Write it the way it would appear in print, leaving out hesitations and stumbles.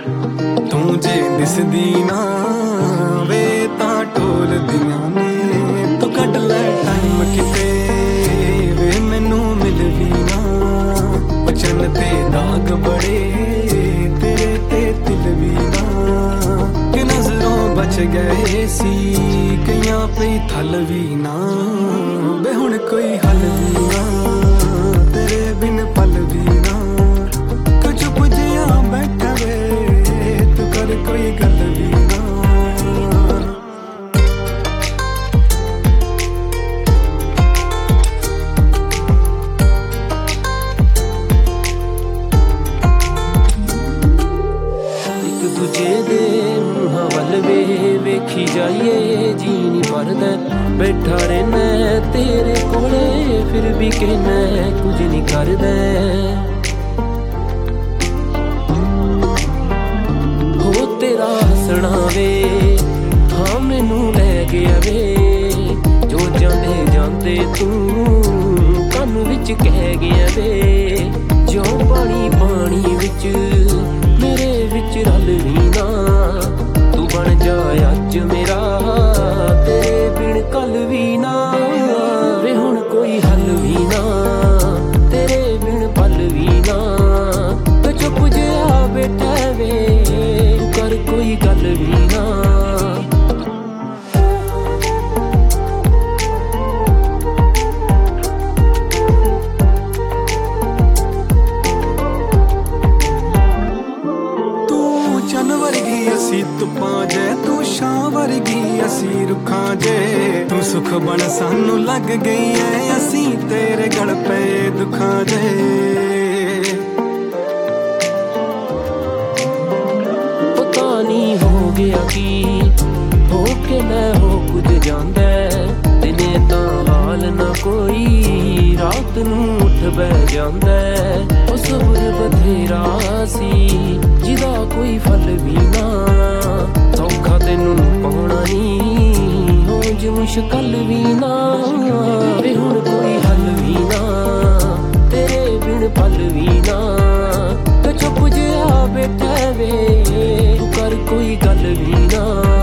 ਤੂੰ ਜੇ ਦਿਸਦੀ ਨਾ ਵੇ ਤਾਂ ਟੋਲਦੀਆਂ ਨੇ। ਤੂੰ ਕੱਢ ਲੈ ਟਾਈਮ ਕਿਤੇ ਵੇ ਮੈਨੂੰ ਮਿਲ ਵੀ ਨਾ। ਚੰਨ ਤੇ ਦਾਗ ਬੜੇ ਤੇਰੇ ਤੇ ਦਿਲ ਵੀ ਨਾ। ਕਿ ਨਜ਼ਰੋਂ ਬਚ ਗਏ ਸੀ ਕਈਆਂ ਪਈ ਥਲ ਵੀ ਨਾ। ਵੇ ਹੁਣ ਕੋਈ ਹੱਲ ਵੀ ਨਾ ਤੇਰੇ ਬਿਨ ਪਲ ਵੀ ਨਾ। ਤੂੰ ਚੁੱਪ ਜਿਹਾ ਬੈਠਾ ਵੇ ਤੂੰ ਕਰ ਕੋਈ ਗੱਲ ਵੀ ਨਾ। ਦੂਜੇ ਦੇ ਮੂੰਹਾਂ ਵੱਲ ਵੇਖੀ ਜਾਈਏ ਜੀ ਨੀ ਭਰਦਾ। ਬੈਠਾ ਰਹਿਣਾ ਤੇਰੇ ਕੋਲੇ ਫਿਰ ਵੀ ਕਹਿਣਾ ਕੁਝ ਨਹੀਂ ਕਰਦਾ। ਹੋ ਤੇਰਾ ਹੱਸਣਾ ਵੇ ਹਾਂ ਮੈਨੂੰ ਲੈ ਗਿਆ ਵੇ। ਜੋ ਜਾਂਦੇ ਜਾਂਦੇ ਤੂੰ ਕੰਨ ਵਿੱਚ ਕਹਿ ਗਿਆ ਵੇ। ਜੋ ਪਾਣੀ ਪਾਣੀ ਵਿੱਚ ਮੇਰੇ ਵਿੱਚ ਰਲ ਵੀ ਨਾ। ਤੂੰ ਬਣ ਜਾ ਅੱਜ ਮੇਰਾ ਤੇਰੇ ਬਿਨ ਕੱਲ ਵੀ ਨਾ। ਵੇ ਹੁਣ ਕੋਈ ਹੱਲ ਵੀ ਨਾ ਤੇਰੇ ਬਿਨ ਪਲ ਵੀ ਨਾ। ਤੇ ਚੁੱਪ ਜਿਹਾ ਬੈਠਾ ਵੇ ਤੂੰ ਕਰ ਕੋਈ ਗੱਲ ਵੀ ਨਾ। ਚੰਨ ਵਰਗੀ ਅਸੀਂ ਧੁੱਪਾਂ ਜੇ ਤੂੰ ਛਾਂ ਵਰਗੀ ਅਸੀਂ ਰੁੱਖਾਂ ਜੇ। ਤੂੰ ਸੁੱਖ ਬਣ ਸਾਨੂੰ ਲੱਗ ਗਈ ਐ ਅਸੀਂ ਤੇਰੇ ਗਲ ਪਏ ਦੁੱਖਾਂ ਜੇ। ਪਤਾ ਨਹੀਂ ਹੋ ਗਿਆ ਕੀ ਹੋ ਕੇ ਮੈਂ ਹੋ ਕੁਝ ਜਾਂਦਾ। ਦਿਨੇ ਤਾਂ ਹਾਲ ਨਾ ਕੋਈ ਰਾਤ ਨੂੰ ਉੱਠ ਬਹਿ ਜਾਂਦਾ। ਉਹ ਸਬਰ ਬਥੇਰਾ ਸੀ ਜਿਹਦਾ ਕੋਈ ਫਲ ਵੀ ਨਾ। ਸੌਖਾ ਤੈਨੂੰ ਪਾਉਣਾ ਨੀ ਹੋਜ ਮੁਸ਼ਕਲ ਵੀ ਨਾ। ਵੇ ਹੁਣ ਕੋਈ ਹੱਲ ਵੀ ਨਾ ਤੇਰੇ ਬਿਨ ਪਲ ਵੀ ਨਾ। ਤੇ ਚੁੱਪ ਜਿਹਾ ਬੈਠਾ ਵੇ ਤੂੰ ਕਰ ਕੋਈ ਗੱਲ ਵੀ ਨਾ।